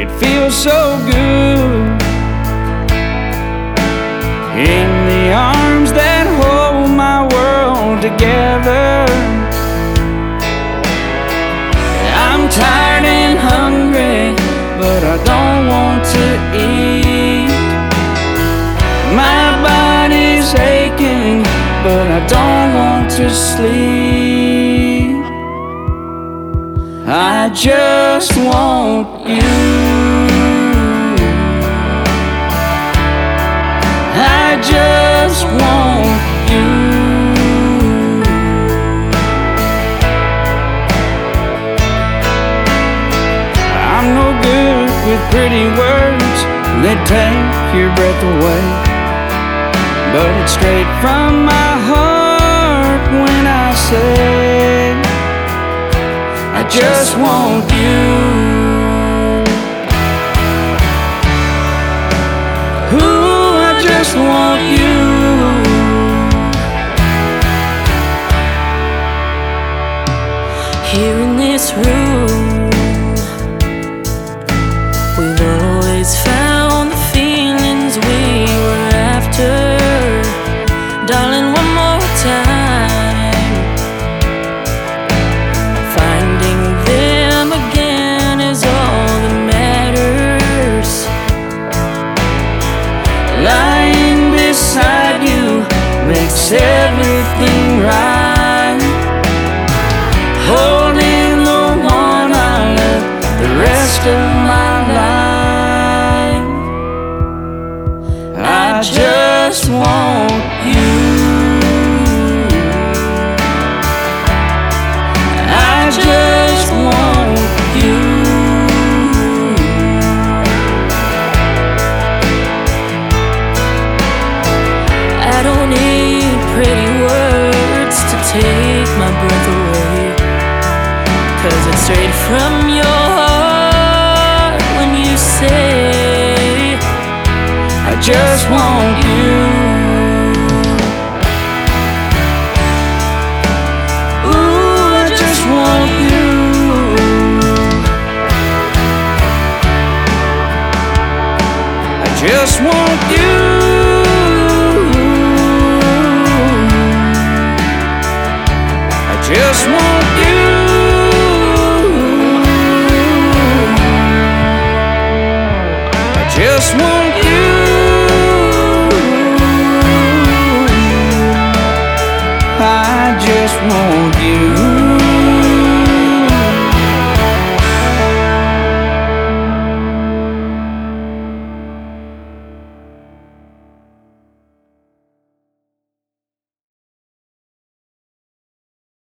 It feels so good in the arms that hold my world together. I'm tired and hungry, but I don't want to eat. My body's aching, but I don't want to sleep. I just want you. I just want you. I'm no good with pretty words that take your breath away, but it's straight from my heart when I say I just want you. Ooh, I just want you. Here in this room, we've always found the feelings we were after. Darling, one more time, finding them again is all that matters. Lying beside you makes everything right. Holding the one I love the rest of my life. I just want you. I just want you. I don't need pretty words to take my breath away, 'cause it's straight from your heart when you say I just want you. Ooh, I just want you. I just want you. I just want you. I just want you. I just want